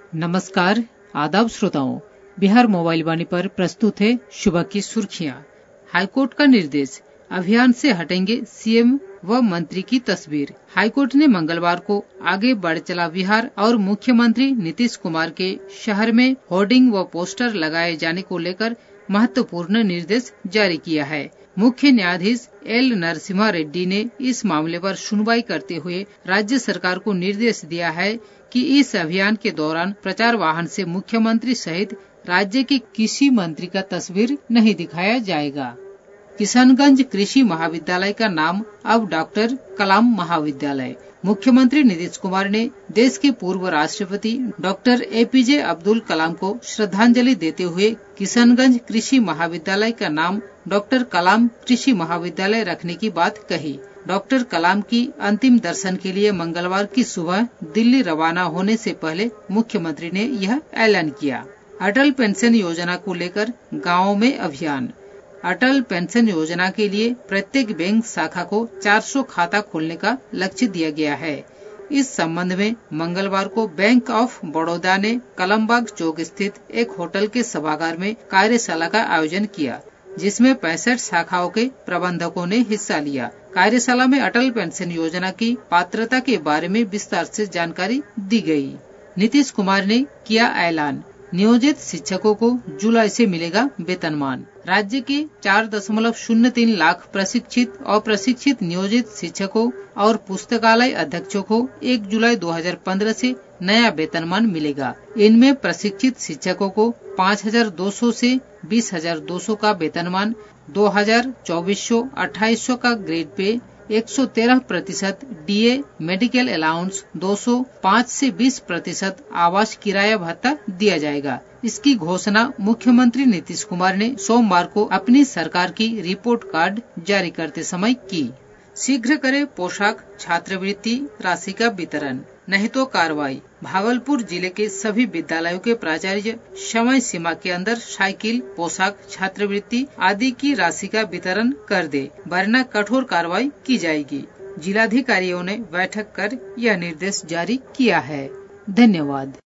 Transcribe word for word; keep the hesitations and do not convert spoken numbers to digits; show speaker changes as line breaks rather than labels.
नमस्कार, आदाब श्रोताओं। बिहार मोबाइल वाणी पर प्रस्तुत है सुबह की सुर्खियां। हाईकोर्ट का निर्देश, अभियान से हटेंगे सीएम व मंत्री की तस्वीर। हाईकोर्ट ने मंगलवार को आगे बढ़ चला बिहार और मुख्यमंत्री नीतीश कुमार के शहर में होर्डिंग व पोस्टर लगाए जाने को लेकर महत्वपूर्ण निर्देश जारी किया है। मुख्य न्यायाधीश एल नरसिम्हा रेड्डी ने इस मामले पर सुनवाई करते हुए राज्य सरकार को निर्देश दिया है कि इस अभियान के दौरान प्रचार वाहन से मुख्यमंत्री सहित राज्य के किसी मंत्री का तस्वीर नहीं दिखाया जाएगा। किशनगंज कृषि महाविद्यालय का नाम अब डॉक्टर कलाम महाविद्यालय। मुख्यमंत्री नीतीश कुमार ने देश के पूर्व राष्ट्रपति डॉक्टर एपीजे अब्दुल कलाम को श्रद्धांजलि देते हुए किशनगंज कृषि महाविद्यालय का नाम डॉक्टर कलाम कृषि महाविद्यालय रखने की बात कही। डॉक्टर कलाम की अंतिम दर्शन के लिए मंगलवार की सुबह दिल्ली रवाना होने से पहले मुख्यमंत्री ने यह ऐलान किया। अटल पेंशन योजना को लेकर गाँवों में अभियान। अटल पेंशन योजना के लिए प्रत्येक बैंक शाखा को चार सौ खाता खोलने का लक्ष्य दिया गया है। इस संबंध में मंगलवार को बैंक ऑफ बड़ौदा ने कलमबाग चौक स्थित एक होटल के सभागार में कार्यशाला का आयोजन किया, जिसमें पैंसठ शाखाओं के प्रबंधकों ने हिस्सा लिया। कार्यशाला में अटल पेंशन योजना की पात्रता के बारे में विस्तार से जानकारी दी गई। नीतीश कुमार ने किया ऐलान, नियोजित शिक्षकों को जुलाई से मिलेगा वेतनमान। राज्य के चार दशमलव शून्य तीन लाख प्रशिक्षित और प्रशिक्षित नियोजित शिक्षकों और पुस्तकालय अध्यक्षों को एक जुलाई दो हज़ार पंद्रह से नया वेतनमान मिलेगा। इनमें प्रशिक्षित शिक्षकों को पाँच हजार दो सौ से बीस हजार दो सौ का वेतनमान, दो हजार चौबीस सौ अट्ठाईस सौ का ग्रेड पे, एक सौ तेरह प्रतिशत डीए, मेडिकल अलाउंस दो सौ पाँच से बीस प्रतिशत आवास किराया भत्ता दिया जाएगा। इसकी घोषणा मुख्यमंत्री नीतीश कुमार ने सोमवार को अपनी सरकार की रिपोर्ट कार्ड जारी करते समय की। शीघ्र करे पोशाक छात्रवृत्ति राशि का वितरण, नहीं तो कार्रवाई। भागलपुर जिले के सभी विद्यालयों के प्राचार्य समय सीमा के अंदर साइकिल, पोशाक, छात्रवृत्ति आदि की राशि का वितरण कर दे, वरना कठोर कार्रवाई की जाएगी। जिलाधिकारियों ने बैठक कर यह निर्देश जारी किया है। धन्यवाद।